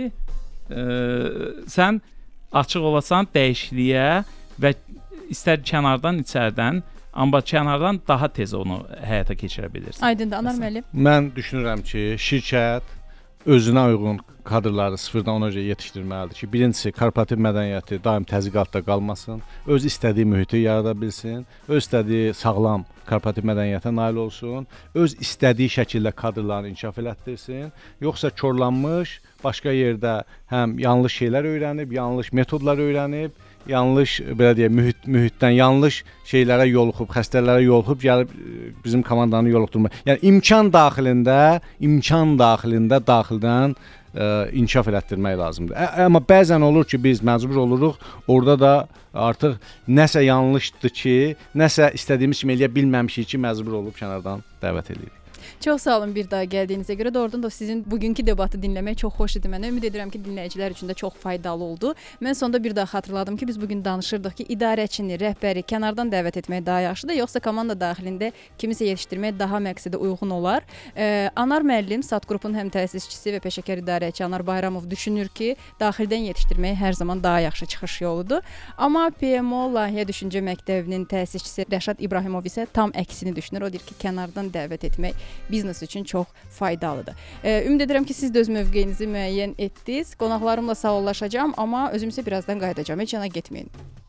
S4: sən açıq olasan dəyişikliyə və istər kənardan, içərdən, amma kənardan daha tez onu həyata keçirə bilirsən.
S2: Aydındır, Anar müəllim.
S3: Mən düşünürəm ki, şirkət özünə uyğun kadrları sıfırdan ona görə yetişdirməlidir ki, birincisi korporativ mədəniyyəti daim təzyiqatda qalmasın, öz istədiyi mühiti yarada bilsin, öz istədiyi sağlam korporativ mədəniyyətə nail olsun, öz istədiyi şəkildə kadrlarını inkişaf elətdirsin, yoxsa korlanmış, başqa yerdə həm yanlış şeylər öyrənib, yanlış metodlar öyrənib, yanlış belə deyək, mühitdən yanlış şeylərə yoluxub, xəstələrə yoluxub gəlib bizim komandanı yoluxdurmaq. Yəni imkan daxilində daxildən inkişaf elətdirmək lazımdır. Amma bəzən olur ki, biz məcbur oluruq, orada da artıq nəsə yanlışdır ki, nəsə istədiyimiz kimi eləyə bilməmişik ki, məcbur olub kənardan dəvət edirik.
S2: Çox sağ olun bir daha gəldiyinizə görə. Doğrudan da sizin bugünkü debatı dinləmək çox xoş idi mənə. Ümid edirəm ki, dinləyicilər üçün də çox faydalı oldu. Mən sonda bir daha xatırladım ki, biz bugün danışırdıq ki, idarəçini, rəhbəri kənardan dəvət etmək daha yaxşıdır, yoxsa komanda daxilində kimisə yetişdirmək daha məqsədə uyğun olar. Anar müəllim, SAT qrupunun həm təsisçisi və peşəkar idarəçi Anar Bayramov düşünür ki, daxildən yetişdirmək hər zaman daha yaxşı çıxış yoludur. Amma PMO Layihə Düşüncə Məktəbinin təsisçisi Rəşad İbrahimov isə tam əksini düşünür. O deyir ki, kənardan dəvət etmək biznes üçün çox faydalıdır. Ümid edirəm ki, siz də öz mövqeyinizi müəyyən etdiniz. Qonaqlarımla sağollaşacağam, amma özüm isə birazdan qayıdacağam. Heç yana getməyin.